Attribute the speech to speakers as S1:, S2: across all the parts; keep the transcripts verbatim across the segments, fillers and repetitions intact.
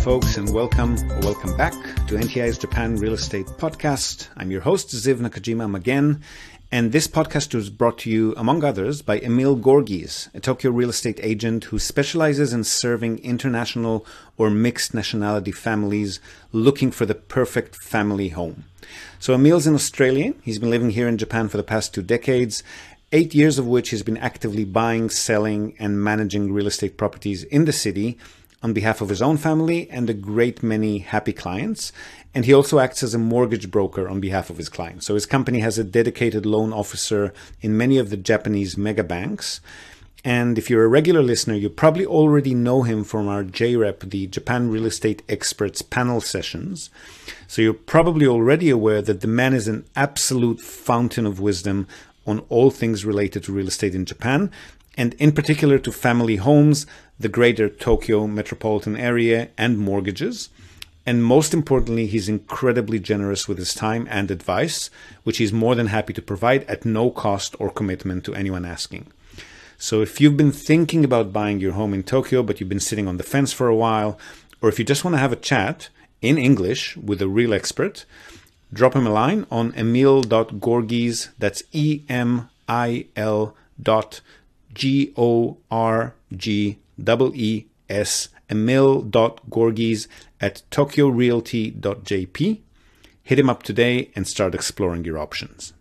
S1: folks, and welcome or welcome back to N T I's Japan Real Estate Podcast. I'm your host, Ziv Nakajima again, and this podcast was brought to you, among others, by Emil Gorgies, a Tokyo real estate agent who specializes in serving international or mixed nationality families looking for the perfect family home. So Emil's an Australian. He's been living here in Japan for the past two decades, eight years of which he's been actively buying, selling, and managing real estate properties in the city on behalf of his own family and a great many happy clients. And he also acts as a mortgage broker on behalf of his clients. So his company has a dedicated loan officer in many of the Japanese mega banks. And if you're a regular listener, you probably already know him from our J R E P, the Japan Real Estate Experts panel sessions. So you're probably already aware that the man is an absolute fountain of wisdom on all things related to real estate in Japan, and in particular to family homes, the greater Tokyo metropolitan area, and mortgages. And most importantly, he's incredibly generous with his time and advice, which he's more than happy to provide at no cost or commitment to anyone asking. So if you've been thinking about buying your home in Tokyo, but you've been sitting on the fence for a while, or if you just want to have a chat in English with a real expert, drop him a line on emil dot gorgies, that's E M I L dot G O R G E E S, emil dot gorgies at tokyo realty dot j p. Hit him up today and start exploring your options.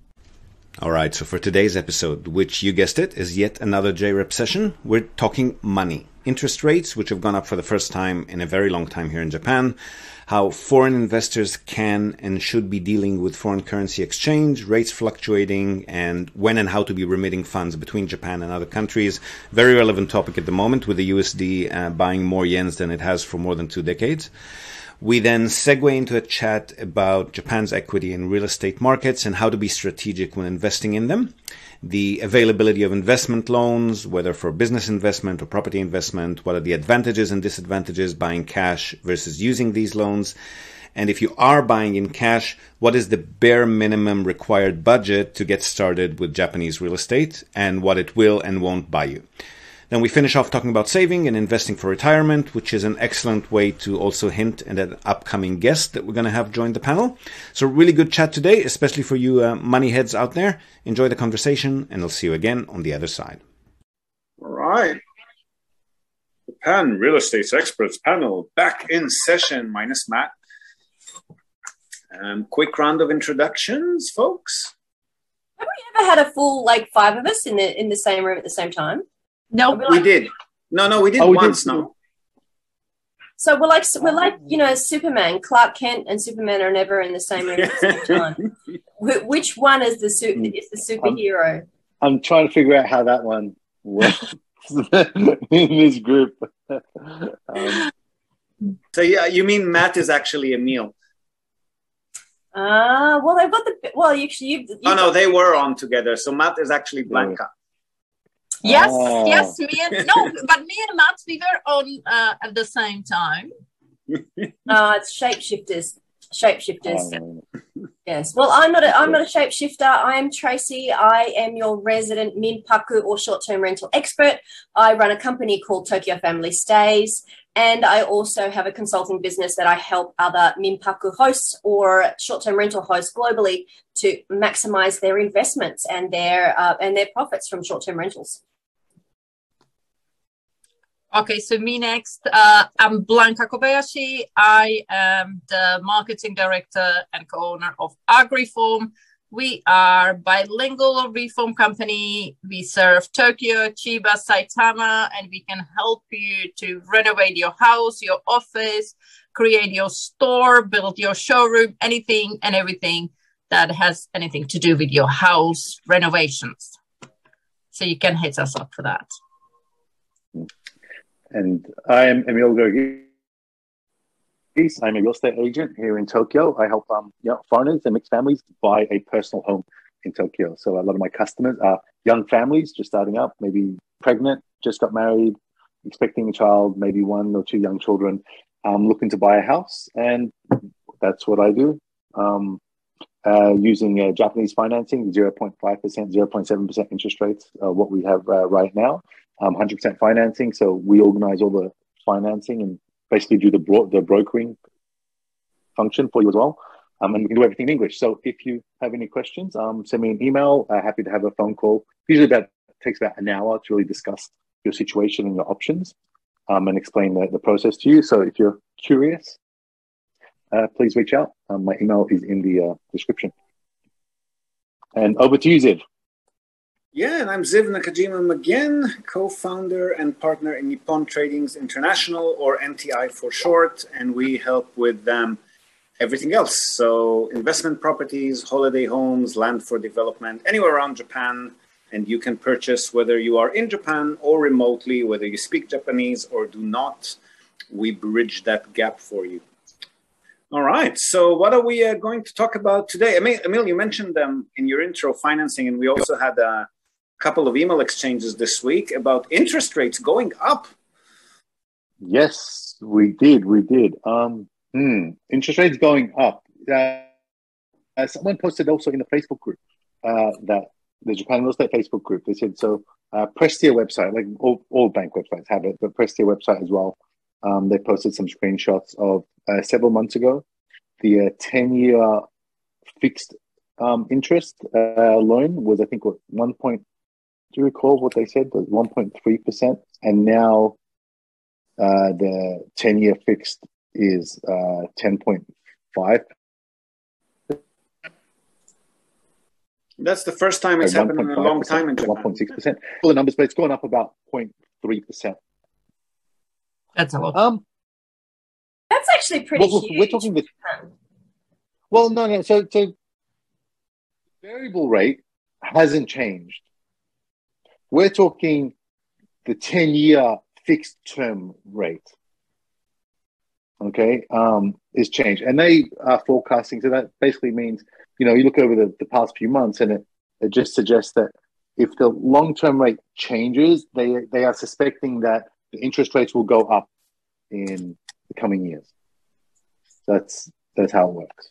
S1: All right, so for today's episode, which you guessed it, is yet another J R E P session, we're talking money. Interest rates, which have gone up for the first time in a very long time here in Japan, how foreign investors can and should be dealing with foreign currency exchange, rates fluctuating, and when and how to be remitting funds between Japan and other countries. Very relevant topic at the moment, with the U S D uh, buying more yens than it has for more than two decades. We then segue into a chat about Japan's equity and real estate markets and how to be strategic when investing in them. The availability of investment loans, whether for business investment or property investment, what are the advantages and disadvantages buying cash versus using these loans? And if you are buying in cash, what is the bare minimum required budget to get started with Japanese real estate and what it will and won't buy you? Then we finish off talking about saving and investing for retirement, which is an excellent way to also hint at an upcoming guest that we're going to have join the panel. So really good chat today, especially for you uh, money heads out there. Enjoy the conversation, and I'll see you again on the other side.
S2: All right. Japan Real Estate Experts panel back in session, minus Matt. Um, quick round of introductions, folks.
S3: Have we ever had a full, like, five of us in the in the same room at the same time?
S2: No, we, like, we did. No, no, we did oh, we once. Did. No.
S3: So we're like we're like you know Superman. Clark Kent and Superman are never in the same room at the same time. Which one is the su- is the superhero?
S4: I'm, I'm trying to figure out how that one works in this group. um,
S2: so yeah, you mean Matt is actually Emil?
S3: Ah, uh, well they've got the well you. you, you
S2: oh no, they were on together. So Matt is actually Blanca.
S5: Yes,
S4: oh.
S5: yes, me and no, but me and Matt, we were on uh, at the same time.
S3: No, it's shapeshifters. Shapeshifters. Oh. Yes. Well, I'm not a I'm not a shapeshifter. I am Tracy. I am your resident minpaku or short-term rental expert. I run a company called Tokyo Family Stays, and I also have a consulting business that I help other minpaku hosts or short-term rental hosts globally to maximize their investments and their uh, and their profits from short-term rentals.
S5: Okay, so me next. Uh, I'm Blanca Kobayashi. I am the marketing director and co-owner of AgriForm. We are bilingual reform company. We serve Tokyo, Chiba, Saitama, and we can help you to renovate your house, your office, create your store, build your showroom, anything and everything that has anything to do with your house renovations. So you can hit us up for that.
S4: And I am Emil Gorgies. I'm a real estate agent here in Tokyo. I help um, you know, foreigners and mixed families buy a personal home in Tokyo. So a lot of my customers are young families just starting up, maybe pregnant, just got married, expecting a child, maybe one or two young children, um, looking to buy a house. And that's what I do. Um, uh, using uh, Japanese financing, zero point five percent, zero point seven percent interest rates, uh, what we have uh, right now. Um, one hundred percent financing. So we organize all the financing and basically do the bro- the brokering function for you as well. Um, and we can do everything in English. So if you have any questions, um, send me an email. Uh, happy to have a phone call. Usually that takes about an hour to really discuss your situation and your options um, and explain the, the process to you. So if you're curious, uh, please reach out. Um, my email is in the uh, description. And over to you, Ziv.
S1: Yeah, and I'm Ziv Nakajima again, co-founder and partner in Nippon Tradings International, or N T I for short, and we help with um, everything else. So investment properties, holiday homes, land for development, anywhere around Japan, and you can purchase whether you are in Japan or remotely, whether you speak Japanese or do not. We bridge that gap for you. All right, so what are we uh, going to talk about today? Emil, Emil you mentioned um, in your intro financing, and we also had a couple of email exchanges this week about interest rates going up.
S4: Yes, we did. We did. Um, hmm, interest rates going up. Uh, uh, someone posted also in the Facebook group, uh, that the Japan Real Estate Facebook group. They said, so uh, Prestia website, like all, all bank websites have it, but Prestia website as well. Um, they posted some screenshots of uh, several months ago, the uh, ten-year fixed um, interest uh, loan was, I think, what, one point. Do you recall what they said? Was one point three percent, and now uh, the ten-year fixed is uh, ten point five.
S1: That's the first time it's happened in a long time in Japan.
S4: one point six percent. All the numbers, but it's gone up about zero point three percent.
S5: That's a lot.
S4: Um,
S3: That's actually pretty
S4: well,
S3: huge.
S4: We're talking the, well, no, no. So, so variable rate hasn't changed. We're talking the ten-year fixed term rate. Okay, um, is changed, and they are forecasting. So that basically means, you know, you look over the, the past few months, and it, it just suggests that if the long-term rate changes, they they are suspecting that the interest rates will go up in the coming years. That's that's how it works.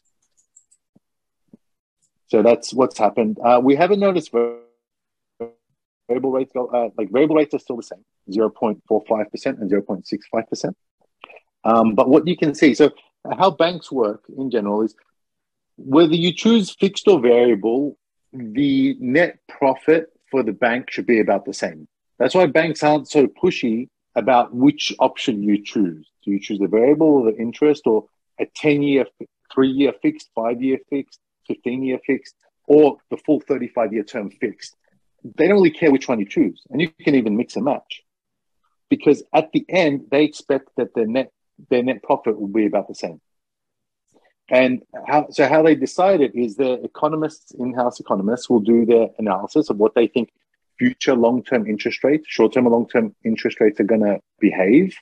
S4: So that's what's happened. Uh, we haven't noticed variable rates go uh, like variable rates are still the same, zero point four five percent and zero point six five percent. Um, but what you can see, so how banks work in general is whether you choose fixed or variable, the net profit for the bank should be about the same. That's why banks aren't so pushy about which option you choose. Do you choose the variable or the interest, or a ten-year, three-year fixed, five-year fixed, fifteen-year fixed, or the full thirty-five-year term fixed? They don't really care which one you choose. And you can even mix and match. Because at the end, they expect that their net their net profit will be about the same. And how, so how they decide it is the economists, in-house economists, will do their analysis of what they think future long-term interest rates, short-term and long-term interest rates are going to behave,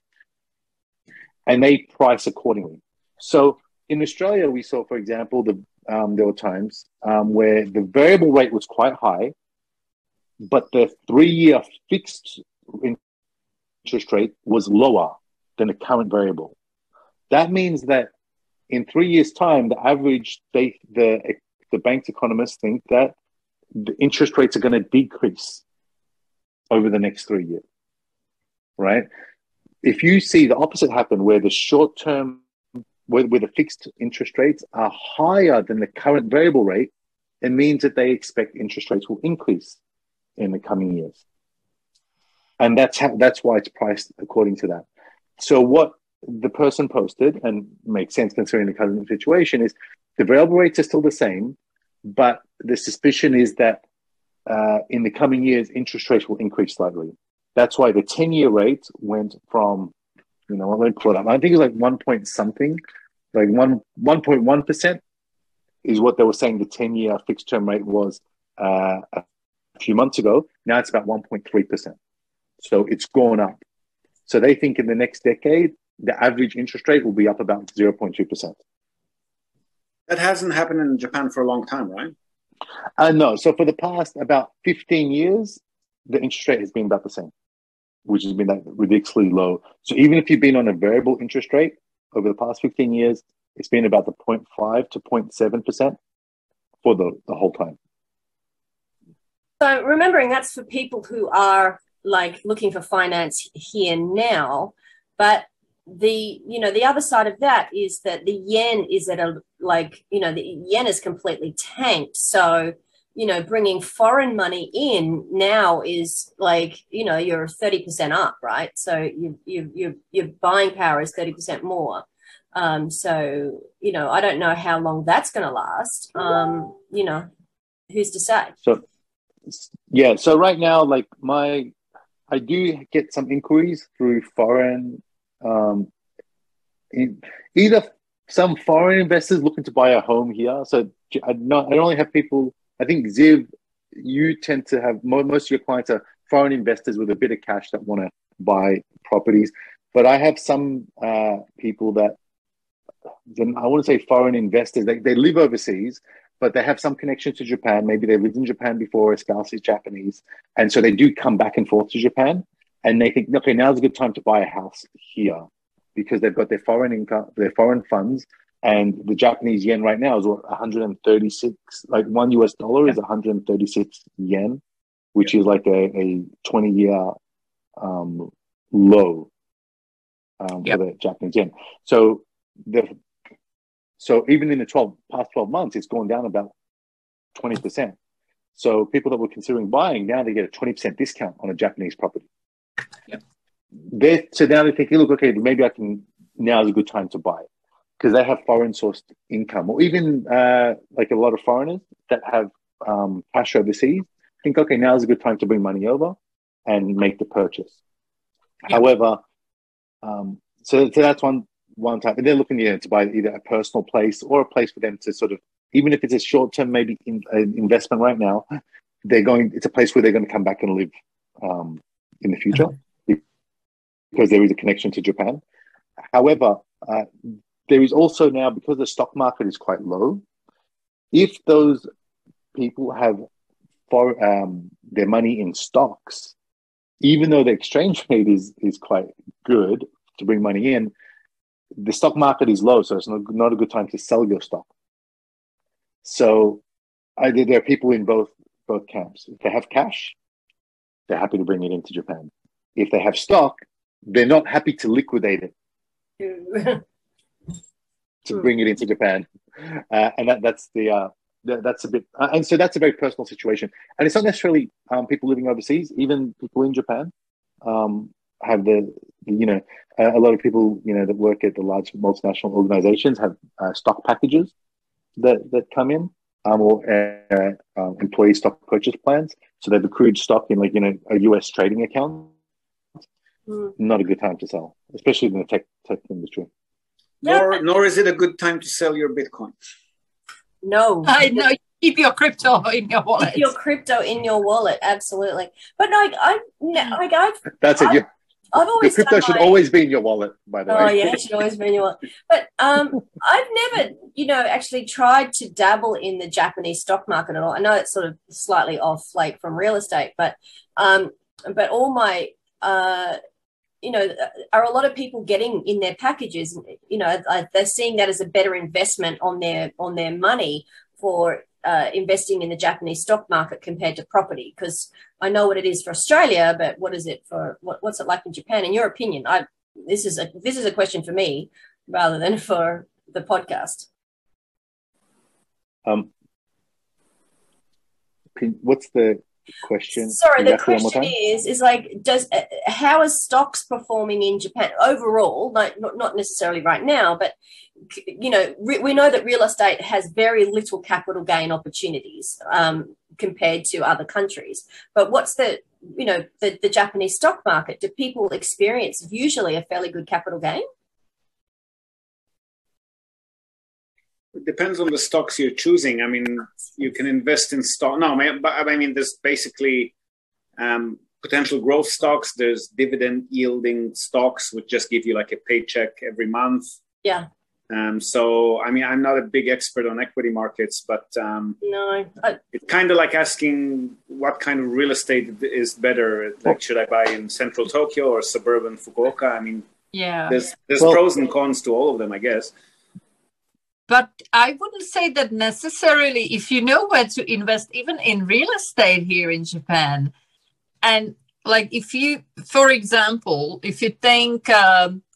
S4: and they price accordingly. So in Australia, we saw, for example, the um, there were times um, where the variable rate was quite high, but the three-year fixed interest rate was lower than the current variable. That means that in three years' time, the average, they, the the bank's economists think that the interest rates are going to decrease over the next three years, right? If you see the opposite happen, where the short-term, where, where the fixed interest rates are higher than the current variable rate, it means that they expect interest rates will increase in the coming years. And that's how, that's why it's priced according to that. So what the person posted, and makes sense considering the current situation, is the variable rates are still the same, but the suspicion is that uh, in the coming years, interest rates will increase slightly. That's why the ten-year rate went from, you know, let me pull it up. I think it was like one point something, like one one point one percent is what they were saying the ten-year fixed term rate was uh, a few months ago. Now it's about one point three percent. So it's gone up. So they think in the next decade, the average interest rate will be up about zero point two percent.
S1: That hasn't happened in Japan for a long time, right?
S4: Uh, no. So for the past about fifteen years, the interest rate has been about the same, which has been like ridiculously low. So even if you've been on a variable interest rate over the past fifteen years, it's been about the zero point five to zero point seven percent for the, the whole time.
S3: So remembering that's for people who are like looking for finance here now, but the, you know, the other side of that is that the yen is at a, like, you know, the yen is completely tanked. So, you know, bringing foreign money in now is like, you know, you're thirty percent up, right? So you, you, you, your buying power is thirty percent more. Um, so, you know, I don't know how long that's going to last. Um, you know, who's to say?
S4: So, yeah. So right now, like my, I do get some inquiries through foreign, um, in, either some foreign investors looking to buy a home here. So I not, I only have people, I think Ziv, you tend to have, most of your clients are foreign investors with a bit of cash that want to buy properties. But I have some uh, people that, I wouldn't say foreign investors, they, they live overseas, but they have some connection to Japan. Maybe they lived in Japan before, a spouse is Japanese. And so they do come back and forth to Japan. And they think, okay, now's a good time to buy a house here because they've got their foreign income, their foreign funds. And the Japanese yen right now is what, one hundred thirty-six, like one U S dollar is one hundred thirty-six yen, which is like a, a twenty year um, low um, yep. for the Japanese yen. So the so even in the twelve past twelve months, it's gone down about twenty percent. So people that were considering buying, now they get a twenty percent discount on a Japanese property.
S5: Yep.
S4: They're, so now they're thinking, look, okay, maybe I can, now's a good time to buy it. Because they have foreign sourced income, or even uh, like a lot of foreigners that have um, cash overseas think, okay, now is a good time to bring money over and make the purchase. Yeah. However, um, so, so that's one one type, and they're looking, you know, to buy either a personal place or a place for them to sort of, even if it's a short term, maybe in, uh, investment right now, they're going. It's a place where they're going to come back and live um, in the future because there is a connection to Japan. However. Uh, There is also now, because the stock market is quite low, if those people have for, um, their money in stocks, even though the exchange rate is, is quite good to bring money in, the stock market is low, so it's not, not a good time to sell your stock. So I, there are people in both, both camps. If they have cash, they're happy to bring it into Japan. If they have stock, they're not happy to liquidate it. to bring it into Japan, uh, and that, that's the uh, that, that's a bit, uh, and so that's a very personal situation. And it's not necessarily um, people living overseas; even people in Japan um, have the, you know, a, a lot of people, you know, that work at the large multinational organizations have uh, stock packages that that come in, um, or uh, uh, employee stock purchase plans. So they've accrued stock in, like, you know, a U S trading account. Mm. Not a good time to sell, especially in the tech tech industry.
S2: Nor, nor is it a good time to sell your Bitcoin.
S3: No.
S5: I know. Keep your crypto in your wallet.
S3: Keep your crypto in your wallet, absolutely. But like, I, like I've,
S4: that's it.
S3: I've,
S4: Yeah.
S3: I've always
S4: your crypto should my, always be in your wallet, by the
S3: oh,
S4: way.
S3: Oh yeah, it should always be in your wallet. But um, I've never, you know, actually tried to dabble in the Japanese stock market at all. I know it's sort of slightly off, like from real estate, but um, but all my uh. you know, are a lot of people getting in their packages, you know, they're seeing that as a better investment on their on their money for uh, investing in the Japanese stock market compared to property? Because I know what it is for Australia, but what is it for, what, what's it like in Japan? In your opinion, I this is a this is a question for me rather than for the podcast.
S4: Um, what's the question?
S3: Sorry, the question is, is like, does uh, how is stocks performing in Japan overall? Like, not, not necessarily right now, but you know, re- we know that real estate has very little capital gain opportunities um, compared to other countries. But what's the, you know, the, the Japanese stock market? Do people experience usually a fairly good capital gain?
S2: It depends on the stocks you're choosing. I mean, you can invest in stock. No, but I mean, there's basically um, potential growth stocks. There's dividend yielding stocks, which just give you like a paycheck every month.
S3: Yeah.
S2: Um, so, I mean, I'm not a big expert on equity markets, but um,
S3: no, I...
S2: it's kind of like asking what kind of real estate is better. Like, should I buy in central Tokyo or suburban Fukuoka? I mean,
S5: yeah,
S2: there's there's
S4: well,
S2: pros and cons to all of them, I guess.
S5: But I wouldn't say that necessarily if you know where to invest, even in real estate here in Japan. And like if you, for example, if you think um,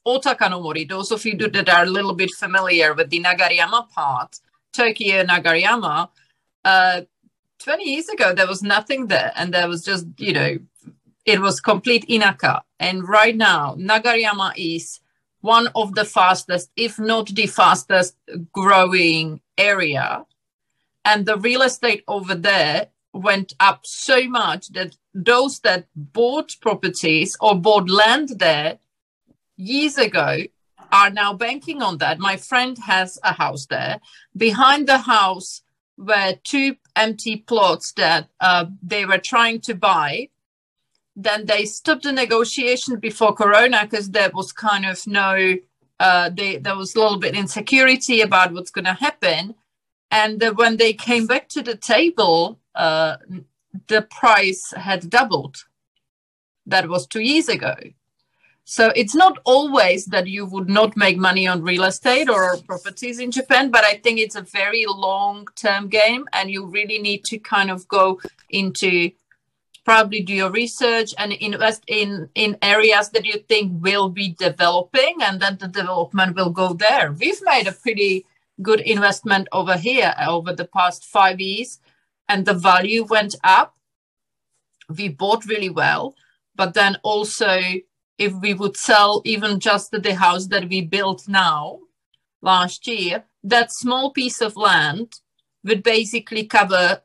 S5: Otaka no Mori. Those of you that are a little bit familiar with the Nagariyama part, Tokyo Nagariyama, uh, twenty years ago, there was nothing there. And there was just, you know, it was complete inaka. And right now, Nagariyama is one of the fastest, if not the fastest growing area. And the real estate over there went up so much that those that bought properties or bought land there years ago are now banking on that. My friend has a house there. Behind the house were two empty plots that uh, they were trying to buy. Then they stopped the negotiation before Corona because there was kind of no, uh, they, there was a little bit insecurity about what's going to happen. And uh, when they came back to the table, uh, the price had doubled. That was two years ago. So it's not always that you would not make money on real estate or properties in Japan, but I think it's a very long-term game, and you really need to kind of go into, probably do your research and invest in, in areas that you think will be developing, and then the development will go there. We've made a pretty good investment over here over the past five years, and the value went up. We bought really well, but then also if we would sell even just the house that we built now last year, that small piece of land would basically cover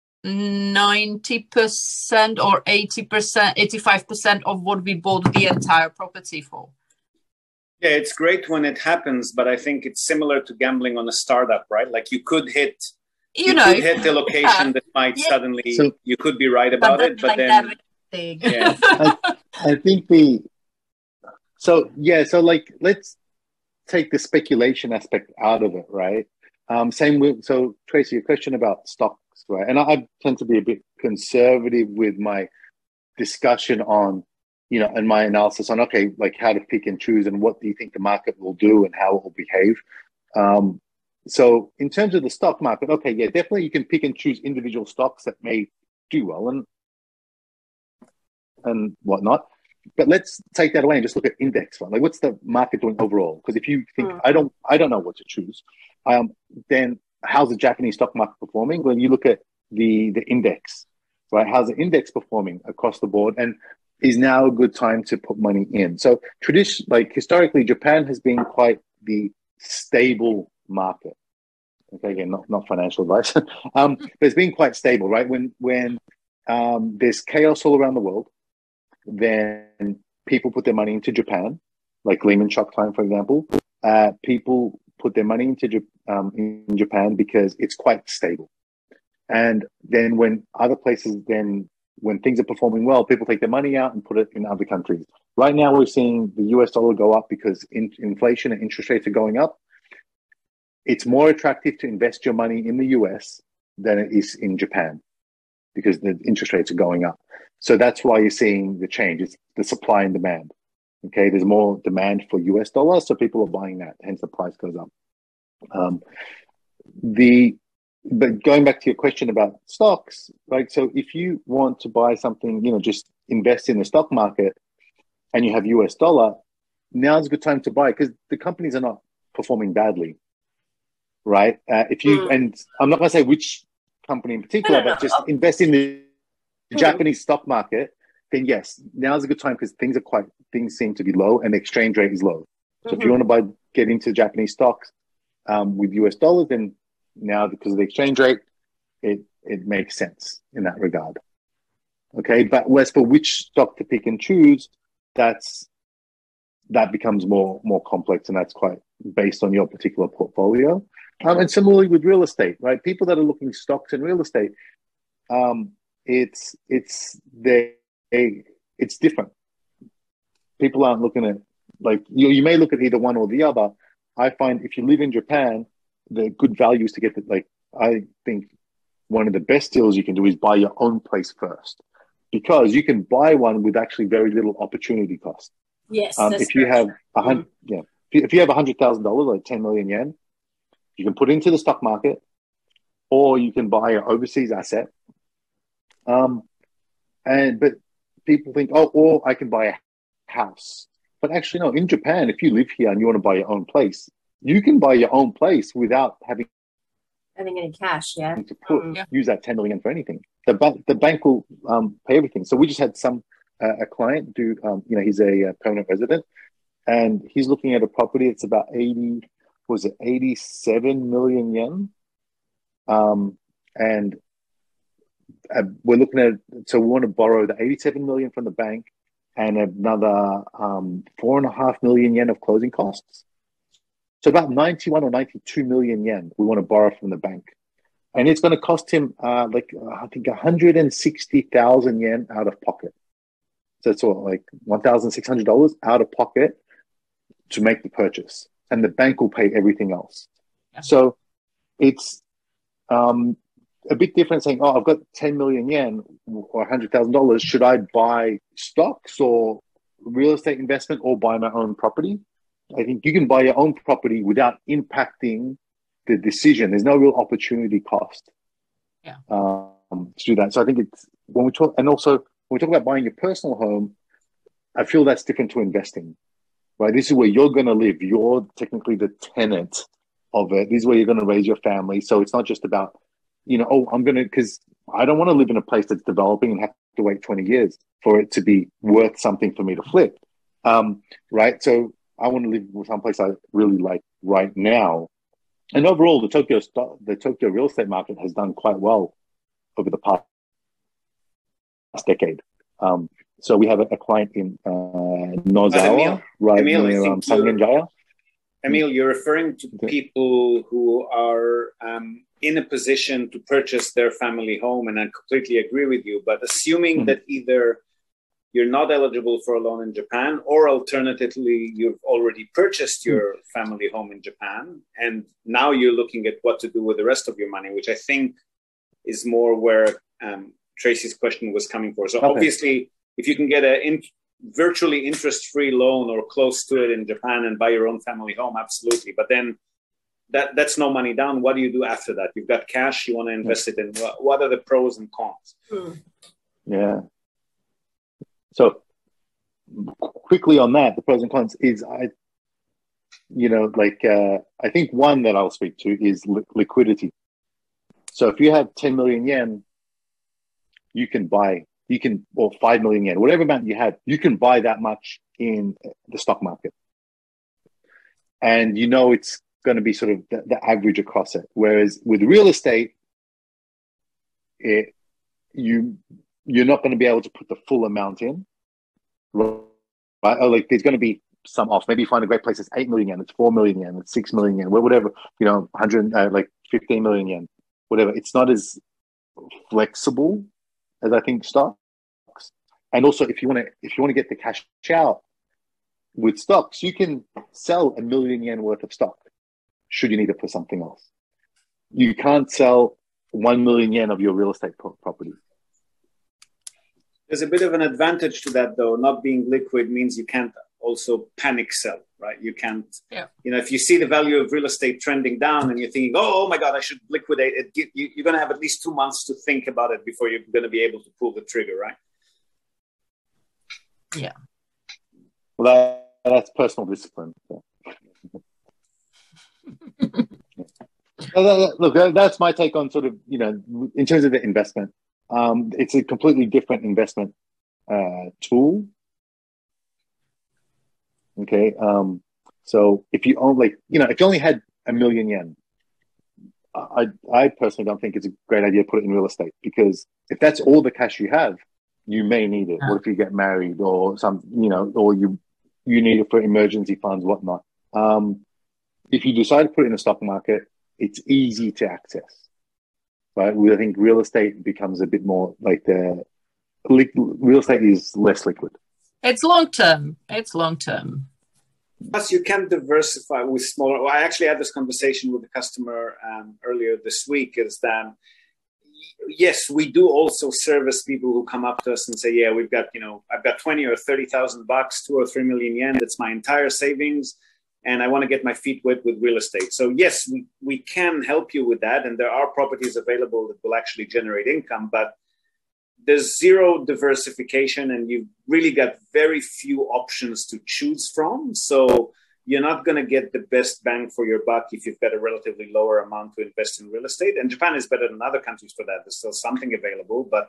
S5: ninety percent or eighty percent, eighty-five percent of what we bought the entire property for.
S2: Yeah, it's great when it happens, but I think it's similar to gambling on a startup, right? Like you could hit, you, you know, could hit the location yeah. that might yeah. suddenly, so, you could be right about it, but like then,
S4: yeah. I, I think the, so yeah, so like, let's take the speculation aspect out of it, right? Um, same with, so Tracy, your question about stocks, right? And I, I tend to be a bit conservative with my discussion on, you know, and my analysis on, okay, like how to pick and choose and what do you think the market will do and how it will behave. Um, so in terms of the stock market, okay, yeah, definitely you can pick and choose individual stocks that may do well and and whatnot. But let's take that away and just look at index fund. Like, what's the market doing overall? Because if you think mm. I don't, I don't know what to choose, um, then how's the Japanese stock market performing? When you look at the the index, right? How's the index performing across the board? And is now a good time to put money in? So tradition, like historically, Japan has been quite the stable market. Okay, again, not, not financial advice, um, but it's been quite stable, right? When when um, there's chaos all around the world, then people put their money into Japan, like Lehman Shock time, for example. Uh, people put their money into um, in Japan because it's quite stable. And then when other places then when things are performing well, people take their money out and put it in other countries. Right now, we're seeing the U S dollar go up because in, inflation and interest rates are going up. It's more attractive to invest your money in the U S than it is in Japan because the interest rates are going up. So that's why you're seeing the change. It's the supply and demand. Okay, there's more demand for U S dollars, so people are buying that, hence the price goes up. Um, the But going back to your question about stocks, right? So if you want to buy something, you know, just invest in the stock market and you have U S dollar, now's a good time to buy because the companies are not performing badly, right? Uh, if you, mm. and I'm not going to say which company in particular, no, no, but no. just invest in the mm. Japanese stock market, then yes, now's a good time because things are quite, things seem to be low and the exchange rate is low. So mm-hmm. if you want to buy, get into Japanese stocks um, with U S dollars, then now, because of the exchange rate, it, it makes sense in that regard. Okay, but as for which stock to pick and choose, that's that becomes more more complex, and that's quite based on your particular portfolio. Um, and similarly with real estate, right? People that are looking stocks in real estate, um, it's it's they it's different. People aren't looking at like you. You may look at either one or the other. I find if you live in Japan, the good value is to get the, like, I think one of the best deals you can do is buy your own place first because you can buy one with actually very little opportunity cost.
S3: Yes.
S4: Um, if you have a hundred, mm-hmm. yeah, if you have a hundred thousand dollars, like ten million yen, you can put into the stock market or you can buy an overseas asset. Um, and, but people think, oh, or I can buy a house But actually, no, in Japan, if you live here and you want to buy your own place, you can buy your own place without having
S3: Having any cash, yeah.
S4: to put
S3: Mm.
S5: Yeah.
S4: use that ten million for anything. The bank the bank will um, pay everything. So we just had some uh, a client do um, you know he's a uh, permanent resident, and he's looking at a property. It's about eighty was it eighty seven million yen, um, and uh, we're looking at so we want to borrow the eighty seven million from the bank and another um, four and a half million yen of closing costs. So about ninety-one or ninety-two million yen we want to borrow from the bank. And it's going to cost him uh, like, uh, I think one hundred sixty thousand yen out of pocket. So it's all like one thousand six hundred dollars out of pocket to make the purchase. And the bank will pay everything else.
S5: Yeah.
S4: So it's um, a bit different saying, oh, I've got ten million yen or one hundred thousand dollars. Should I buy stocks or real estate investment or buy my own property? I think you can buy your own property without impacting the decision. There's no real opportunity cost
S5: Yeah.
S4: um, to do that. So I think it's when we talk, and also when we talk about buying your personal home, I feel that's different to investing, right? This is where you're going to live. You're technically the tenant of it. This is where you're going to raise your family. So it's not just about, you know, oh, I'm going to, because I don't want to live in a place that's developing and have to wait twenty years for it to be worth something for me to flip, um, right? So I want to live with someplace I really like right now. And overall, the Tokyo stock, the Tokyo real estate market has done quite well over the past decade. Um, so we have a, a client in uh, Nozawa,
S2: Emil,
S4: right
S2: Emil, I
S4: near
S2: think
S4: um, Sangenjaya.
S2: Emil, you're referring to
S4: Okay.
S2: people who are um, in a position to purchase their family home, and I completely agree with you. But assuming
S4: Mhm.
S2: that either you're not eligible for a loan in Japan, or alternatively, you've already purchased your family home in Japan, and now you're looking at what to do with the rest of your money, which I think is more where um, Tracy's question was coming for. So
S4: Okay.
S2: obviously, if you can get a in, virtually interest-free loan or close to it in Japan and buy your own family home, absolutely. But then that that's no money down. What do you do after that? You've got cash, you want to invest it in. What, what are the pros and cons?
S3: Mm.
S4: Yeah. So quickly on that, the pros and cons is I, you know, like uh, I think one that I'll speak to is li- liquidity. So if you have ten million yen, you can buy, you can, or five million yen, whatever amount you have, you can buy that much in the stock market. And you know it's going to be sort of the, the average across it. Whereas with real estate, it, you, you're not going to be able to put the full amount in, right? Or like there's going to be some off. Maybe you find a great place that's eight million yen, it's four million yen, it's six million yen, whatever, you know, one hundred, uh, like fifteen million yen, whatever. It's not as flexible as I think stocks. And also, if you want to, if you want to get the cash out with stocks, you can sell a million yen worth of stock should you need it for something else. You can't sell one million yen of your real estate pro- property.
S2: There's a bit of an advantage to that, though. Not being liquid means you can't also panic sell, right? You can't,
S5: Yeah.
S2: you know, if you see the value of real estate trending down and you're thinking, oh, oh my God, I should liquidate it, you, you, you're going to have at least two months to think about it before you're going to be able to pull the trigger, right?
S5: Yeah.
S4: Well, that, that's personal discipline. So. Look, that's my take on sort of, you know, in terms of the investment. Um, it's a completely different investment uh, tool. Okay. Um, so if you own, like, you know, if you only had a million yen, I, I personally don't think it's a great idea to put it in real estate, because if that's all the cash you have, you may need it.
S5: Yeah.
S4: What if you get married or some, you know, or you, you need it for emergency funds, whatnot. Um, if you decide to put it in the stock market, it's easy to access. Right? I think real estate becomes a bit more like the li- real estate is less liquid.
S5: It's long term. It's long term.
S2: Plus, you can diversify with smaller. Well, I actually had this conversation with a customer um, earlier this week. Is that yes, we do also service people who come up to us and say, "Yeah, we've got you know, I've got twenty or thirty thousand bucks, two or three million yen. That's my entire savings, and I want to get my feet wet with real estate." So yes, we we can help you with that, and there are properties available that will actually generate income, but there's zero diversification, and you've really got very few options to choose from. So you're not going to get the best bang for your buck if you've got a relatively lower amount to invest in real estate. And Japan is better than other countries for that. There's still something available, but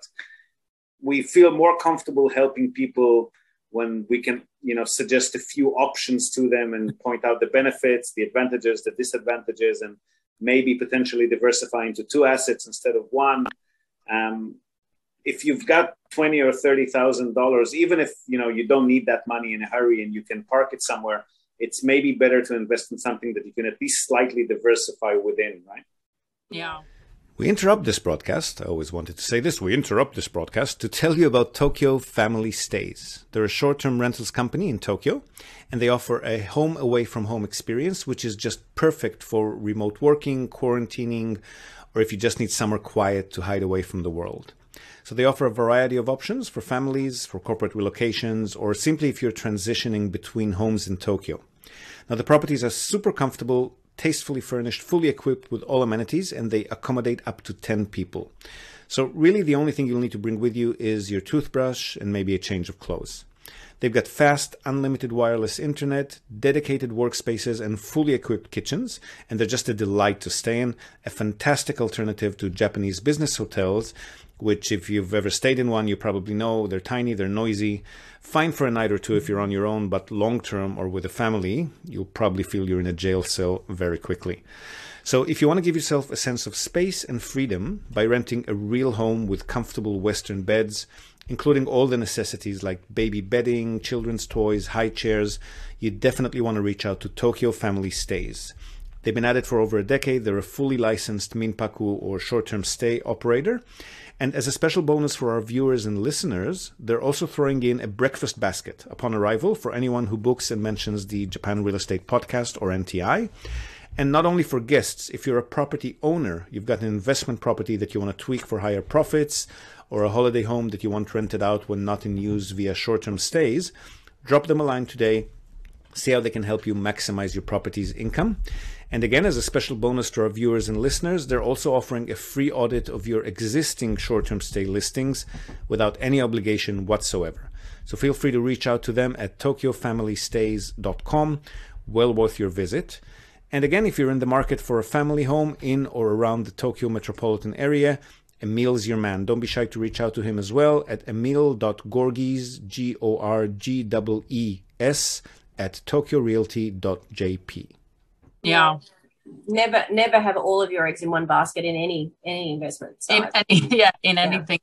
S2: we feel more comfortable helping people when we can, you know, suggest a few options to them and point out the benefits, the advantages, the disadvantages, and maybe potentially diversifying to two assets instead of one. Um, if you've got twenty or thirty thousand dollars, even if you know you don't need that money in a hurry and you can park it somewhere, it's maybe better to invest in something that you can at least slightly diversify within, right?
S5: Yeah.
S1: We interrupt this broadcast. I always wanted to say this. We interrupt this broadcast to tell you about Tokyo Family Stays. They're a short-term rentals company in Tokyo, and they offer a home away from home experience, which is just perfect for remote working, quarantining, or if you just need somewhere quiet to hide away from the world. So they offer a variety of options for families, for corporate relocations, or simply if you're transitioning between homes in Tokyo. Now, the properties are super comfortable, tastefully furnished, fully equipped with all amenities, and they accommodate up to ten people. So really the only thing you'll need to bring with you is your toothbrush and maybe a change of clothes. They've got fast, unlimited wireless internet, dedicated workspaces, and fully equipped kitchens, and they're just a delight to stay in, a fantastic alternative to Japanese business hotels, which if you've ever stayed in one, you probably know they're tiny, they're noisy, fine for a night or two if you're on your own, but long-term or with a family, you'll probably feel you're in a jail cell very quickly. So if you want to give yourself a sense of space and freedom by renting a real home with comfortable Western beds, including all the necessities like baby bedding, children's toys, high chairs, you definitely want to reach out to Tokyo Family Stays. They've been at it for over a decade. They're a fully licensed Minpaku or short-term stay operator. And as a special bonus for our viewers and listeners, they're also throwing in a breakfast basket upon arrival for anyone who books and mentions the Japan Real Estate Podcast or N T I. And not only for guests, if you're a property owner, you've got an investment property that you want to tweak for higher profits, or a holiday home that you want rented out when not in use via short-term stays, drop them a line today, see how they can help you maximize your property's income. And again, as a special bonus to our viewers and listeners, they're also offering a free audit of your existing short-term stay listings without any obligation whatsoever. So feel free to reach out to them at tokyo family stays dot com. Well worth your visit. And again, if you're in the market for a family home in or around the Tokyo metropolitan area, Emil's your man. Don't be shy to reach out to him as well at emil dot gorgees, G O R G E E S, at tokyo realty dot j p.
S5: Yeah.
S3: Never, never have all of your eggs in one basket in any any investment. So
S5: In any, yeah, in anything.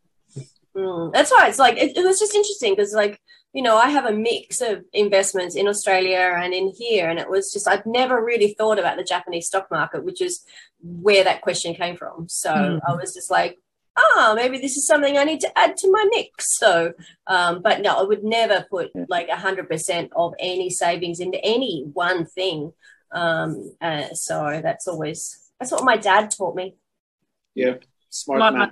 S3: Mm, that's why it's like it, it was just interesting because, like, you know, I have a mix of investments in Australia and in here, and it was just I'd never really thought about the Japanese stock market, which is where that question came from. So mm. I was just like, ah, maybe this is something I need to add to my mix. So, um, but no, I would never put like a hundred percent of any savings into any one thing. Um, uh, so that's always, that's what my dad taught me.
S2: Yeah. Smart, Smart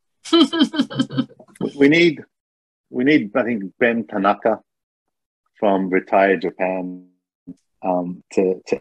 S4: man. we need, we need, I think, Ben Tanaka from Retire Japan, um, to, to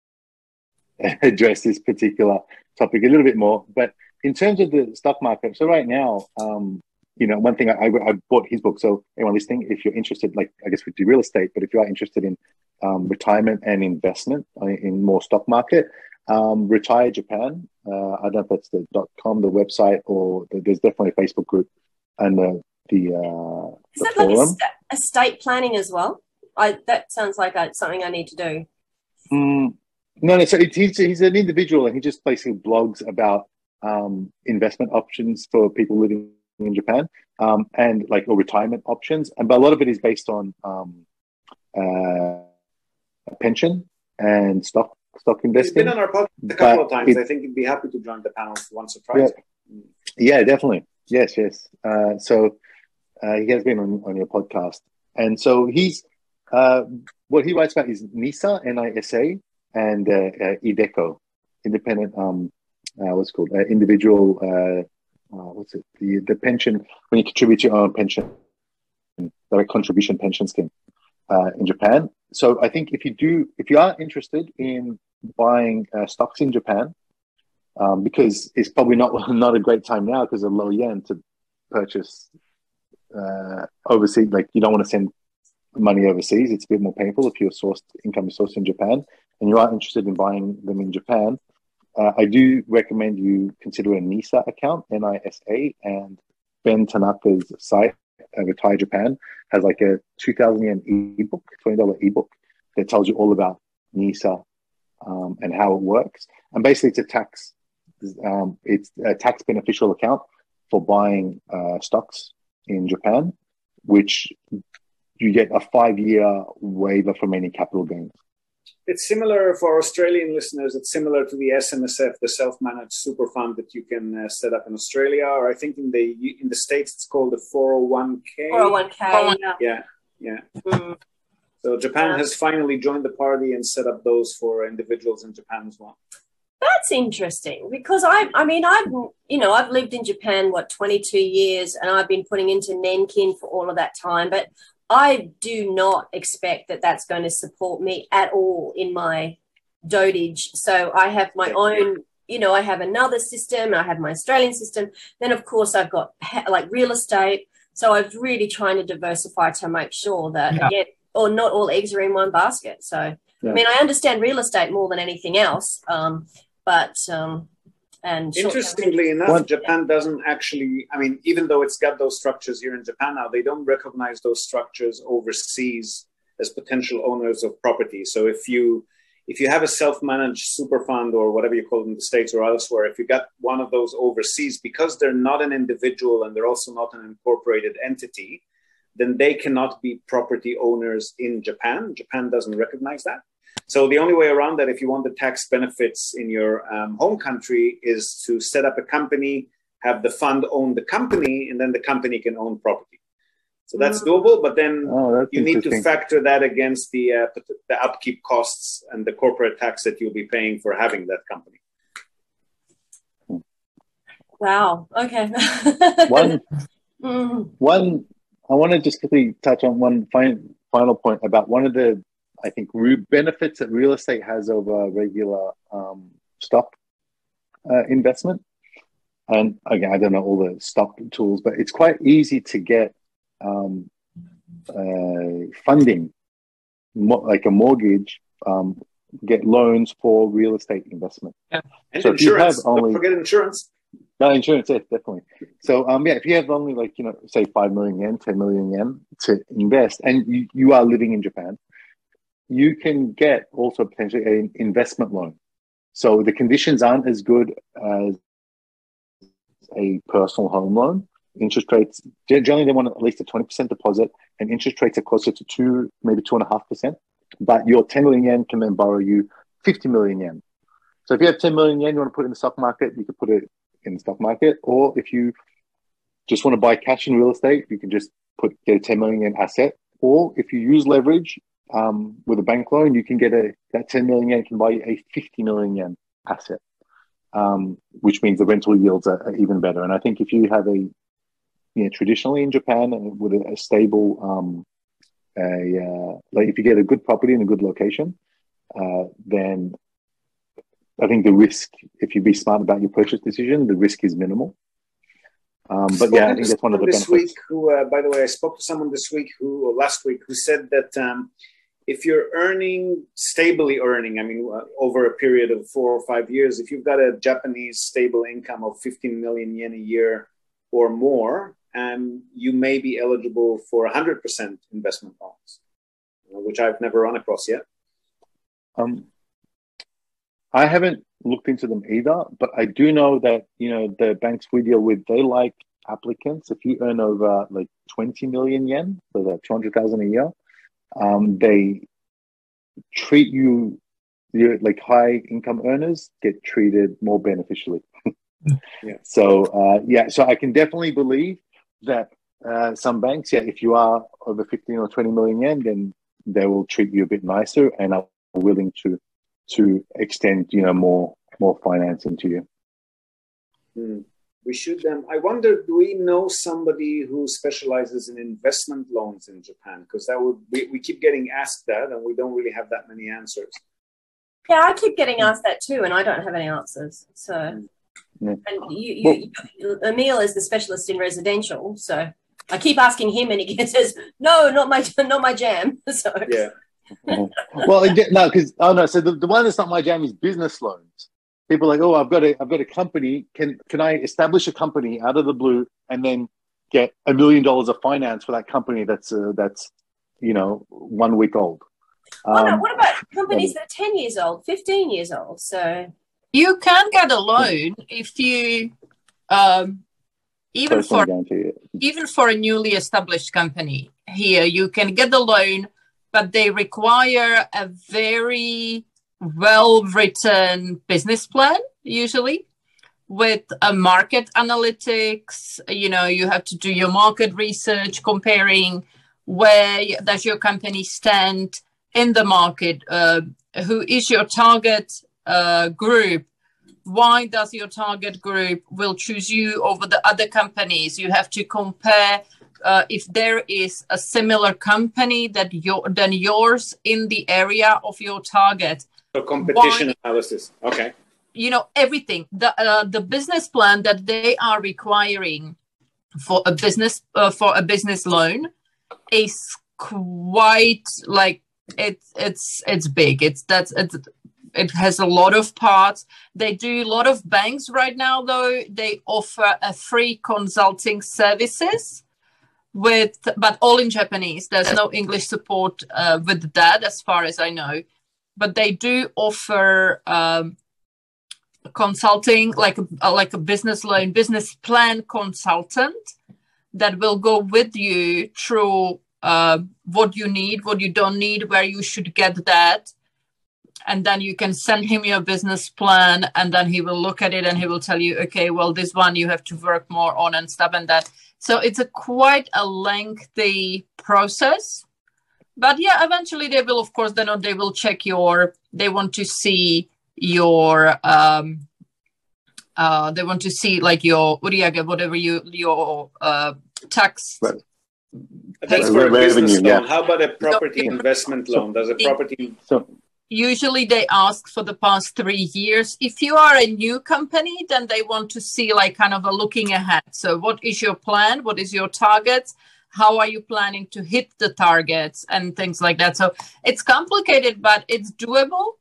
S4: address this particular topic a little bit more. But in terms of the stock market, so right now, um, you know, one thing I, I bought his book. So anyone listening, if you're interested, like I guess we do real estate, but if you are interested in um, retirement and investment in more stock market, um, Retire Japan. Uh, I don't know if that's the .com, the website, or the, there's definitely a Facebook group and the the, uh,
S3: Is
S4: the
S3: that
S4: forum.
S3: like a estate planning as well? I that sounds like a, something I need to do.
S4: Mm, no, no. So it, he's he's an individual, and he just basically blogs about um, investment options for people living in Japan, um, and like or retirement options, and but a lot of it is based on um, uh, pension and stock stock investing.
S2: He's been on our podcast a couple of times. It, I think he'd be happy to join the panel once or twice.
S4: Yeah, yeah, definitely. Yes, yes. Uh, so uh, he has been on, on your podcast, and so he's uh, what he writes about is NISA, N I S A, and uh, uh, IDECO, independent. Um, uh, what's it called? Uh, individual. Uh, Uh, what's it? The the pension when you contribute your own pension, direct contribution pension scheme uh, in Japan. So I think if you do, if you are interested in buying uh, stocks in Japan, um, because it's probably not not a great time now because of low yen to purchase uh, overseas, like you don't want to send money overseas. It's a bit more painful if your sourced income is sourced in Japan and you are interested in buying them in Japan. Uh, I do recommend you consider a NISA account, N I S A, and Ben Tanaka's site, uh, Retire Japan, has like a two thousand yen ebook, twenty dollars ebook that tells you all about NISA um, and how it works. And basically, it's a tax, um, it's a tax beneficial account for buying uh, stocks in Japan, which you get a five-year waiver from any capital gains.
S2: It's similar for Australian listeners. It's similar to the S M S F, the self-managed super fund that you can uh, set up in Australia, or I think in the in the States it's called the four oh one k.
S3: four oh one k.
S2: Yeah, yeah.
S3: Mm.
S2: So Japan has finally joined the party and set up those for individuals in Japan as well.
S3: That's interesting because I, I mean, I've, you know, I've lived in Japan, what, twenty-two years, and I've been putting into Nenkin for all of that time, but I do not expect that that's going to support me at all in my dotage. So I have my own, you know, I have another system. I have my Australian system. Then, of course, I've got like real estate. So I'm really trying to diversify to make sure that,
S5: yeah.
S3: again, or not all eggs are in one basket. So, yeah. I mean, I understand real estate more than anything else, um, but... Um, And
S2: interestingly enough, Japan doesn't actually, I mean, even though it's got those structures here in Japan now, they don't recognize those structures overseas as potential owners of property. So if you if you have a self-managed super fund or whatever you call it in the States or elsewhere, if you got one of those overseas, because they're not an individual and they're also not an incorporated entity, then they cannot be property owners in Japan. Japan doesn't recognize that. So the only way around that, if you want the tax benefits in your um, home country, is to set up a company, have the fund own the company, and then the company can own property. So that's doable, but then
S4: oh,
S2: you need to factor that against the uh, the upkeep costs and the corporate tax that you'll be paying for having that company.
S3: Wow. Okay.
S4: one,
S3: mm.
S4: one. I want to just quickly touch on one final final point about one of the, I think, benefits that real estate has over regular um, stock uh, investment. And again, I don't know all the stock tools, but it's quite easy to get um, uh, funding, mo- like a mortgage, um, get loans for real estate investment.
S2: Yeah. And
S4: so
S2: insurance.
S4: If you have only,
S2: don't forget insurance.
S4: No, insurance, yes, definitely. So, um, yeah, if you have only like, you know, say five million yen, ten million yen to invest, and you, you are living in Japan, you can get also potentially an investment loan. So the conditions aren't as good as a personal home loan. Interest rates, generally they want at least a twenty percent deposit, and interest rates are closer to two, maybe two and a half percent. But your ten million yen can then borrow you fifty million yen. So if you have ten million yen you want to put in the stock market, you could put it in the stock market. Or if you just want to buy cash in real estate, you can just put get a ten million yen asset. Or if you use leverage, Um, with a bank loan, you can get a that ten million yen can buy a fifty million yen asset, um, which means the rental yields are, are even better. And I think if you have a, you know, traditionally in Japan with a, a stable, um, a uh, like if you get a good property in a good location, uh, then I think the risk, if you be smart about your purchase decision, the risk is minimal. Um, but yeah, I think that's one of the
S2: this
S4: benefits.
S2: Week who, uh, by the way, I spoke to someone this week who, or last week, who said that um, if you're earning, stably earning, I mean, uh, over a period of four or five years, if you've got a Japanese stable income of fifteen million yen a year or more, um, you may be eligible for one hundred percent investment loans, which I've never run across yet.
S4: Um, I haven't looked into them either, but I do know that, you know, the banks we deal with, they like applicants. If you earn over like twenty million yen, so that's two hundred thousand a year, um, they treat you, you like high income earners get treated more beneficially.
S2: yeah.
S4: So, uh, yeah, so I can definitely believe that uh, some banks, yeah, if you are over fifteen or twenty million yen, then they will treat you a bit nicer and are willing to to extend, you know, more more financing to you.
S2: Hmm. We should. Um, I wonder, do we know somebody who specializes in investment loans in Japan? Because that would we, we keep getting asked that, and we don't really have that many answers.
S3: Yeah, I keep getting asked that too, and I don't have any answers. So,
S4: yeah.
S3: and you, you, you, Emil is the specialist in residential, so I keep asking him, and he says, "No, not my, not my jam." So
S2: Yeah.
S4: Well, it, no, because oh no, so the, the one that's not my jam is business loans. People are like, oh, I've got a I've got a company. Can can I establish a company out of the blue and then get a million dollars of finance for that company that's uh, that's you know one week old?
S3: Oh, no,
S4: Um,
S3: what about companies that are ten years old, fifteen years old? So
S5: You can get a loan if you, um, even
S4: personal
S5: for
S4: guarantee.
S5: even for a newly established company here, you can get the loan, but they require a very well-written business plan, usually, with a market analytics. You know, you have to do your market research, comparing where does your company stand in the market, uh, who is your target uh, group, why does your target group will choose you over the other companies. You have to compare uh, if there is a similar company that your, than yours in the area of your target.
S2: So competition
S5: Why,
S2: analysis. Okay.
S5: you know, everything. The uh, the business plan that they are requiring for a business uh, for a business loan is quite like it's it's it's big. It's that's it's it has a lot of parts. They do a lot of banks right now, though. They offer a free consulting services with, but all in Japanese. There's no English support uh, with that, as far as I know. But they do offer um, consulting, like a, like a business loan, business plan consultant that will go with you through uh, what you need, what you don't need, where you should get that. And then you can send him your business plan, and then he will look at it and he will tell you, okay, well, this one you have to work more on and stuff and that. So it's a quite a lengthy process. But yeah, eventually they will, of course, then they will check your, they want to see your, um, uh, they want to see like your, what do you get, whatever you, your uh, tax.
S4: Right.
S2: That's for a business
S4: Revenue,
S2: loan.
S4: yeah.
S2: How about a property
S5: So-
S2: investment loan? Does a property...
S4: So
S5: Usually they ask for the past three years. If you are a new company, then they want to see like kind of a looking ahead. So what is your plan? What is your targets? How are you planning to hit the targets and things like that? So it's complicated, but it's doable.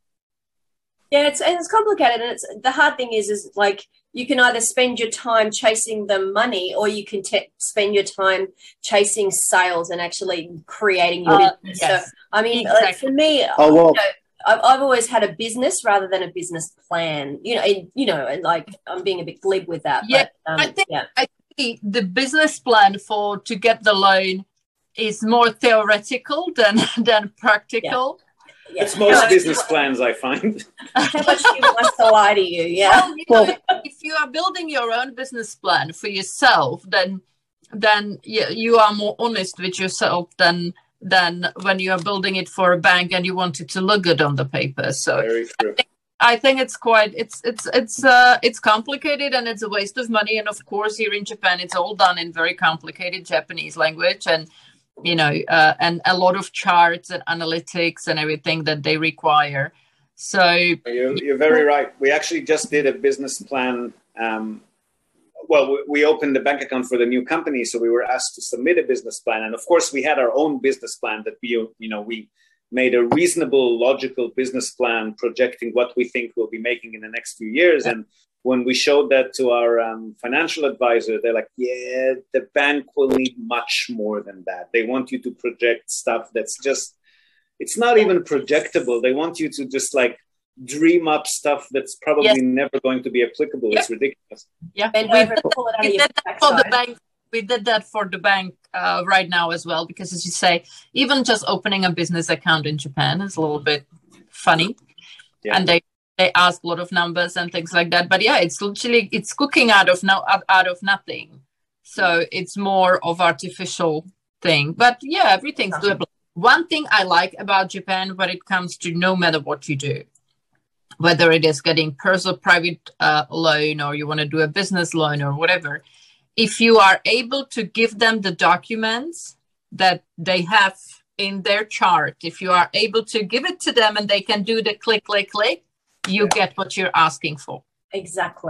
S3: yeah, it's it's complicated, and it's the hard thing is is like you can either spend your time chasing the money, or you can te- spend your time chasing sales and actually creating your
S5: Uh,
S3: business.
S5: yes,
S3: So I mean,
S5: exactly.
S3: like, for me,
S4: Oh, well.
S3: you know, I've, I've always had a business rather than a business plan. You know, and, you know, and like I'm being a bit glib with that.
S5: Yeah,
S3: but, um,
S5: I think
S3: yeah.
S5: I think the business plan for to get the loan is more theoretical than than practical.
S3: Yeah.
S2: It's most
S3: Yeah.
S2: business plans, I find.
S3: How much do you want us to lie to you? Yeah.
S5: Well, you know, if, if you are building your own business plan for yourself, then then you, you are more honest with yourself than than when you are building it for a bank and you want it to look good on the paper. So
S2: Very true.
S5: I think it's quite it's it's it's uh it's complicated, and it's a waste of money. And of course, here in Japan, it's all done in very complicated Japanese language, and you know, uh, and a lot of charts and analytics and everything that they require. So
S2: You're, you're very right. We actually just did a business plan. Um, well, we, we opened the bank account for the new company, so we were asked to submit a business plan. And of course, we had our own business plan that we, you know, we made a reasonable, logical business plan projecting what we think we'll be making in the next few years. And when we showed that to our um, financial advisor, they're like, yeah, the bank will need much more than that. They want you to project stuff that's just, it's not even projectable. They want you to just like dream up stuff that's probably
S5: Yes.
S2: never going to be applicable.
S5: Yep.
S2: It's ridiculous.
S5: yeah,
S3: Bend
S5: we
S3: over
S5: did
S3: and pull it out
S5: we
S3: of your
S5: did that for the
S3: backside.
S5: bank. We did that for the bank uh, right now as well, because as you say, even just opening a business account in Japan is a little bit funny,
S2: Yeah.
S5: and they they ask a lot of numbers and things like that. But yeah, it's literally it's cooking out of no out of nothing, so it's more of artificial thing. But yeah, everything's doable. One thing I like about Japan when it comes to no matter what you do, whether it is getting personal private uh, loan or you want to do a business loan or whatever, if you are able to give them the documents that they have in their chart, if you are able to give it to them and they can do the click, click, click, you
S2: Yeah.
S5: get what you're asking for.
S3: Exactly.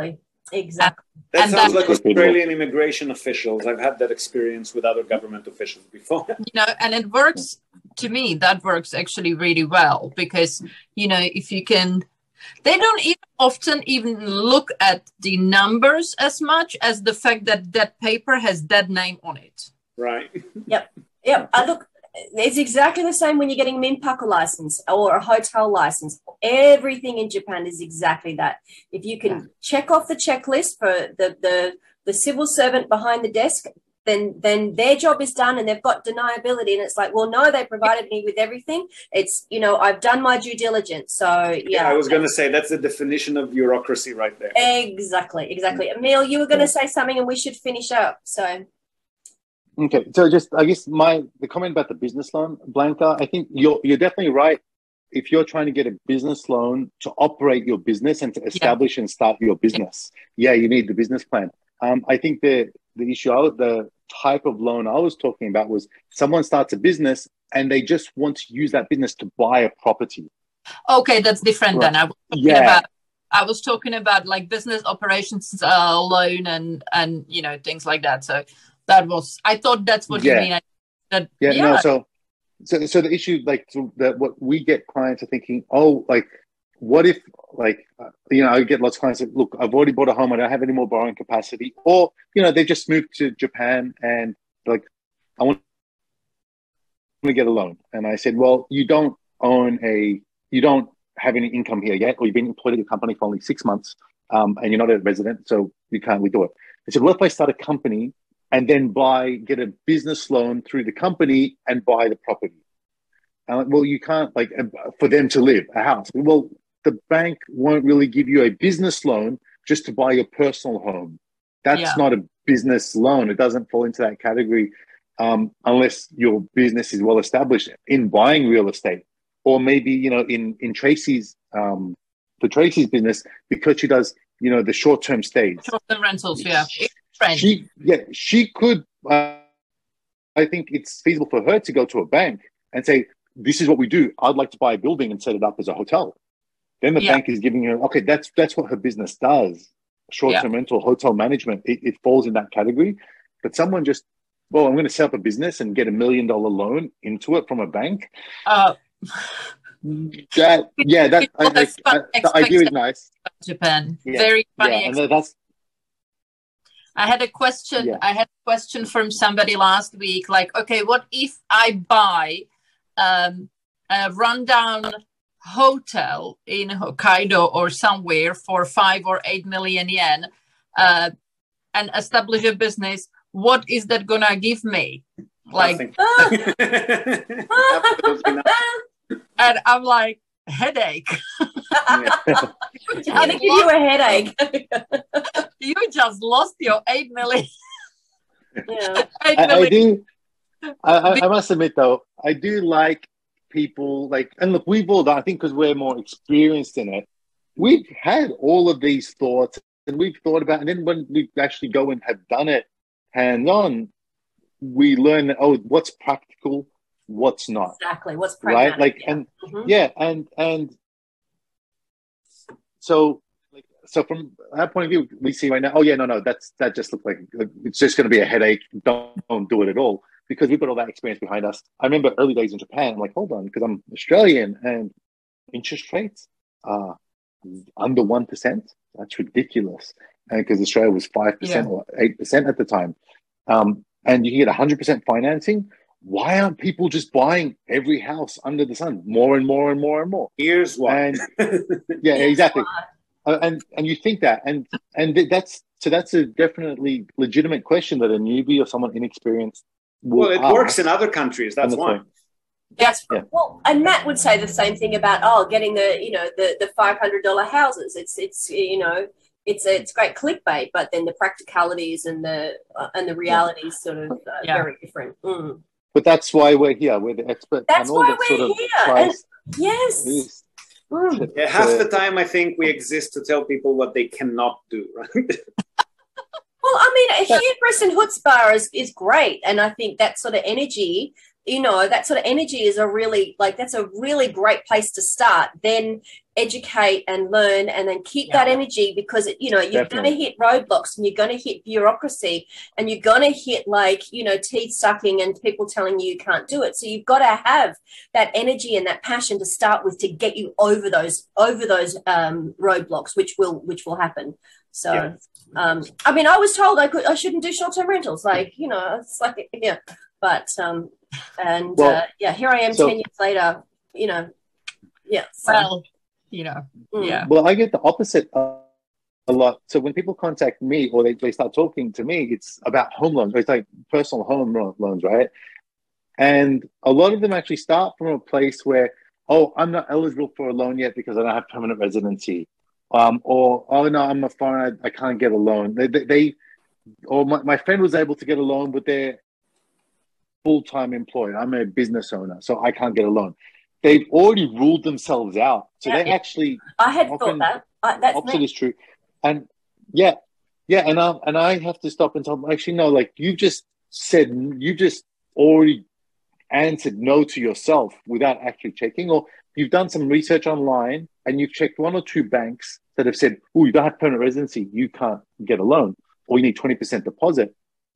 S3: Exactly.
S2: That
S5: And
S2: sounds
S5: that-
S2: like Australian immigration officials. I've had that experience with other government officials before.
S5: You know, and it works, to me, that works actually really well, because, you know, if you can, they don't even often even look at the numbers as much as the fact that that paper has that name on it.
S2: Right.
S3: Yep. Yep. I look, it's exactly the same when you're getting a Minpaku license or a hotel license. Everything in Japan is exactly that. If you can check off the checklist for the, the, the civil servant behind the desk, then then their job is done and they've got deniability. And it's like, well, no, they provided me with everything. It's, you know, I've done my due diligence. So, yeah.
S2: Yeah, I was going to say that's the definition of bureaucracy right there.
S3: Exactly, exactly. Emil, you were going to say something and we should finish up. So...
S4: Okay, so just I guess my the comment about the business loan, Blanca, I think you're you're definitely right. If you're trying to get a business loan to operate your business and to establish yeah. and start your business, yeah, you need the business plan. Um, I think the the issue, I, the type of loan I was talking about was someone starts a business and they just want to use that business to buy a property.
S5: Okay, that's different
S4: right.
S5: then. I was talking
S4: yeah.
S5: about I was talking about like business operations uh, loan and and you know things like that. So. That was, I thought that's what yeah. you mean. I, that,
S4: yeah, yeah, no, so, so, so the issue, like, so that what we get clients are thinking, oh, like, what if, like, uh, you know, I get lots of clients that, look, I've already bought a home, I don't have any more borrowing capacity, or, you know, they just moved to Japan and, like, I want to get a loan. And I said, well, you don't own a, you don't have any income here yet, or you've been employed at your company for only six months, um, and you're not a resident, so you can't really do it. I said, what if I start a company and then buy, get a business loan through the company and buy the property? I'm like, well, you can't, like, for them to live, a house. Well, the bank won't really give you a business loan just to buy your personal home. That's yeah. not a business loan. It doesn't fall into that category um, unless your business is well established in buying real estate. Or maybe, you know, in, in Tracy's, um, for Tracy's business, because she does, you know, the short-term stays.
S5: Short-term rentals, yeah.
S4: She, yeah, she could, uh, I think it's feasible for her to go to a bank and say, this is what we do. I'd like to buy a building and set it up as a hotel. Then the yeah. bank is giving her, okay, that's that's what her business does. Short-term yeah. rental, hotel management, it, it falls in that category. But someone just, well, I'm going to set up a business and get a million dollar loan into it from a bank.
S5: Uh,
S4: that, yeah, that, I, I, I, the idea is nice.
S5: Japan, yeah. very funny.
S4: Yeah, and that's,
S5: I had a question. Yeah. I had a question from somebody last week. Like, okay, what if I buy um, a rundown hotel in Hokkaido or somewhere for five or eight million yen uh, and establish a business? What is that gonna give me? Like, and I'm like, headache.
S3: I give you a headache.
S5: You just lost your eight million.
S3: Yeah.
S4: eight I, million. I do. I, I must admit, though, I do like people like, and look, we've all done. I think because we're more experienced in it, we've had all of these thoughts, and we've thought about. And then when we actually go and have done it hands on, we learn that, oh, what's practical, what's not.
S3: Exactly, what's pragmatic.
S4: Right, like,
S3: yeah.
S4: and
S3: mm-hmm.
S4: yeah, and and so. So from that point of view, we see right now, oh yeah, no, no, that's that just looks like it's just going to be a headache. Don't, don't do it at all, because we've got all that experience behind us. I remember early days in Japan. I'm like, hold on, because I'm Australian and interest rates are under one percent. That's ridiculous, and because Australia was five percent yeah. or eight percent at the time, um, and you can get one hundred percent financing. Why aren't people just buying every house under the sun, more and more and more and more?
S2: Here's why.
S4: And yeah, exactly. Uh, and and you think that, and and that's so that's a definitely legitimate question that a newbie or someone inexperienced will
S2: well, it
S4: ask.
S2: Works in other countries. That's why.
S3: That's
S4: yeah.
S3: well, and Matt would say the same thing about oh, getting the you know the the five hundred dollar houses. It's it's you know it's it's great clickbait, but then the practicalities and the uh, and the realities sort of uh, yeah. very different. Mm.
S4: But that's why we're here. We're the experts.
S3: That's
S4: on all
S3: why
S4: that
S3: we're
S4: sort of
S3: here.
S4: price.
S3: And, yes.
S2: Mm. Yeah, half the time I think we exist to tell people what they cannot do, right?
S3: Well, I mean, hubris and chutzpah is, is great. And I think that sort of energy you know, that sort of energy is a really, like, that's a really great place to start. Then educate and learn, and then keep yeah. that energy, because, you know, you're going to hit roadblocks, and you're going to hit bureaucracy, and you're going to hit, like, you know, teeth sucking and people telling you you can't do it. So you've got to have that energy and that passion to start with to get you over those, over those um, roadblocks, which will, which will happen. So, yeah. um, I mean, I was told I could, I shouldn't do short-term rentals. Like, you know, it's like, yeah, but, um, and well, uh, yeah, here I am so, ten years later, you know, yeah. So.
S5: Well, you know, mm. yeah.
S4: Well, I get the opposite uh, a lot. So when people contact me or they, they start talking to me, it's about home loans. It's like personal home loans, right? And a lot of them actually start from a place where, oh, I'm not eligible for a loan yet because I don't have permanent residency. Um, or, oh, no, I'm a foreigner, I, I can't get a loan. They, they, they or my, my friend was able to get a loan, but they're full-time employed. I'm a business owner, so I can't get a loan. They've already ruled themselves out. So yeah, they
S3: yeah.
S4: actually...
S3: I had thought that. I, that's
S4: opposite me. Is true. And yeah, yeah, and I, and I have to stop and tell them, actually, no, like you just said, you just already answered no to yourself without actually checking, or you've done some research online and you've checked one or two banks that have said, oh, you don't have permanent residency, you can't get a loan, or you need twenty percent deposit.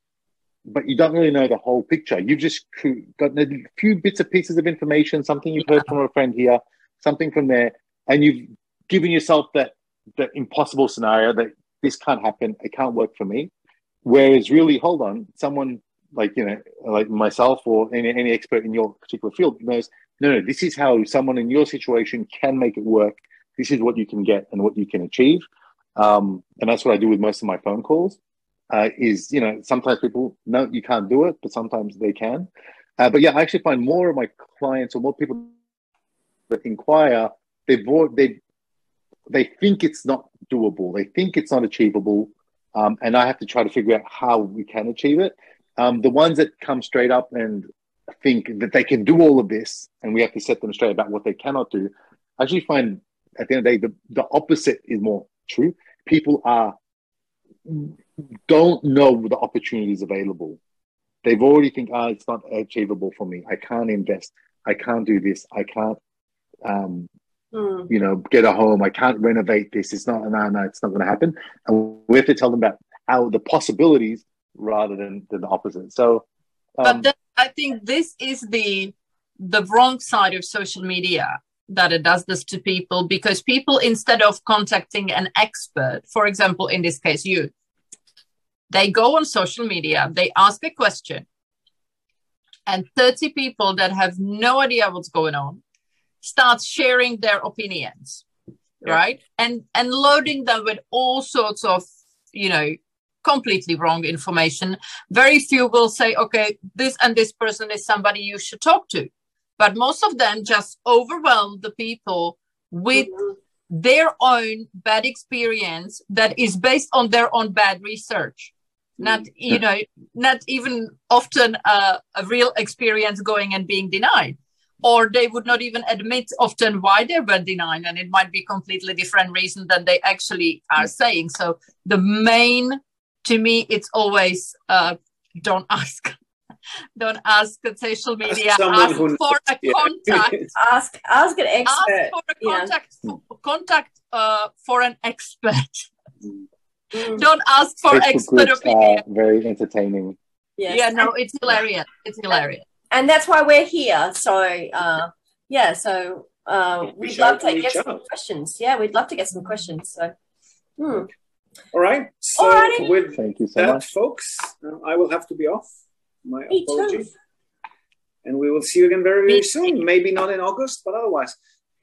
S4: But you don't really know the whole picture. You've just got a few bits of pieces of information, something you've heard from a friend here, something from there, and you've given yourself that, that impossible scenario that this can't happen, it can't work for me. Whereas really, hold on, someone like, you know, like myself or any, any expert in your particular field knows, no, no, this is how someone in your situation can make it work. This is what you can get and what you can achieve. Um, and that's what I do with most of my phone calls. Uh, is, you know, sometimes people, no, you can't do it, but sometimes they can. Uh, but yeah, I actually find more of my clients or more people that inquire, they've, they they think it's not doable. They think it's not achievable. Um, and I have to try to figure out how we can achieve it. Um, the ones that come straight up and think that they can do all of this, and we have to set them straight about what they cannot do, I actually find at the end of the day, the, the opposite is more true. People are don't know the opportunities available. They've already think, ah, oh, it's not achievable for me. I can't invest. I can't do this. I can't, um, mm. you know, get a home. I can't renovate this. It's not, no, no, it's not going to happen. And we have to tell them about how the possibilities rather than, than the opposite. So, um,
S5: but then I think this is the the wrong side of social media, that it does this to people, because people, instead of contacting an expert, for example, in this case, you, they go on social media, they ask a question, and thirty people that have no idea what's going on start sharing their opinions, yeah. right? And and loading them with all sorts of, you know, completely wrong information. Very few will say, okay, this and this person is somebody you should talk to. But most of them just overwhelm the people with mm-hmm. their own bad experience that is based on their own bad research. Not, you know, not even often uh, a real experience going and being denied. Or they would not even admit often why they were denied, and it might be completely different reason than they actually are saying. So the main, to me, it's always uh, don't ask. Don't ask at social media. Ask, ask for knows. a yeah. contact.
S3: ask ask an expert.
S5: Ask for a contact. Yeah. Contact uh, for an expert. Mm. Don't ask for Facebook expert opinion.
S4: Very entertaining.
S5: Yes. Yeah, no, it's hilarious. It's hilarious.
S3: And that's why we're here. So, uh, yeah, so uh, we'd love to get some out. questions. Yeah, we'd love to get some questions. So, hmm.
S2: All right. So, Alrighty. with
S4: Thank you so
S2: that,
S4: much.
S2: folks, uh, I will have to be off. My
S3: Me
S2: apologies.
S3: Too.
S2: And we will see you again very, very soon. Maybe not in August, but otherwise.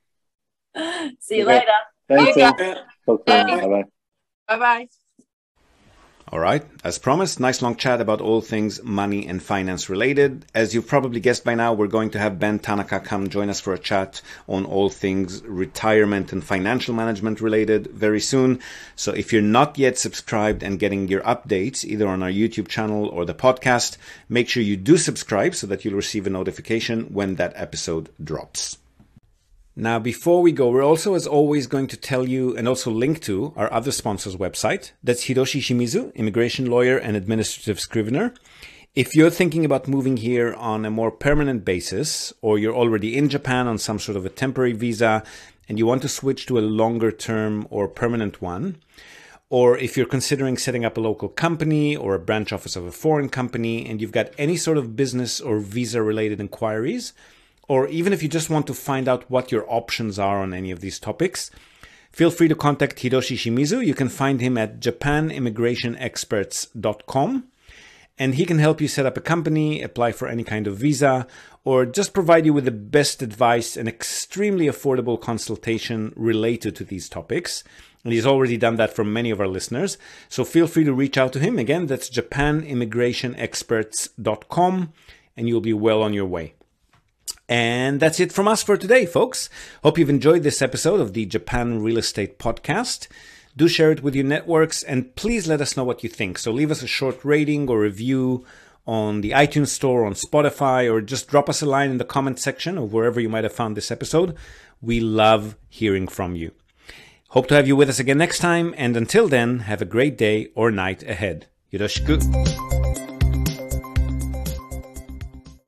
S3: See you
S4: okay.
S3: later.
S4: Thanks.
S2: Bye.
S4: Bye-bye.
S5: Bye-bye.
S1: All right. As promised, nice long chat about all things money and finance related. As you've probably guessed by now, we're going to have Ben Tanaka come join us for a chat on all things retirement and financial management related very soon. So if you're not yet subscribed and getting your updates either on our YouTube channel or the podcast, make sure you do subscribe so that you'll receive a notification when that episode drops. Now, before we go, we're also, as always, going to tell you and also link to our other sponsor's website. That's Hiroshi Shimizu, immigration lawyer and administrative scrivener. If you're thinking about moving here on a more permanent basis, or you're already in Japan on some sort of a temporary visa and you want to switch to a longer term or permanent one, or if you're considering setting up a local company or a branch office of a foreign company and you've got any sort of business or visa related inquiries, or even if you just want to find out what your options are on any of these topics, feel free to contact Hiroshi Shimizu. You can find him at japan immigration experts dot com. And he can help you set up a company, apply for any kind of visa, or just provide you with the best advice and extremely affordable consultation related to these topics. And he's already done that for many of our listeners. So feel free to reach out to him. Again, that's japan immigration experts dot com, and you'll be well on your way. And that's it from us for today, folks. Hope you've enjoyed this episode of the Japan Real Estate Podcast. Do share it with your networks, and please let us know what you think. So leave us a short rating or review on the iTunes Store, on Spotify, or just drop us a line in the comment section or wherever you might have found this episode. We love hearing from you. Hope to have you with us again next time, and until then, have a great day or night ahead. Yoroshiku.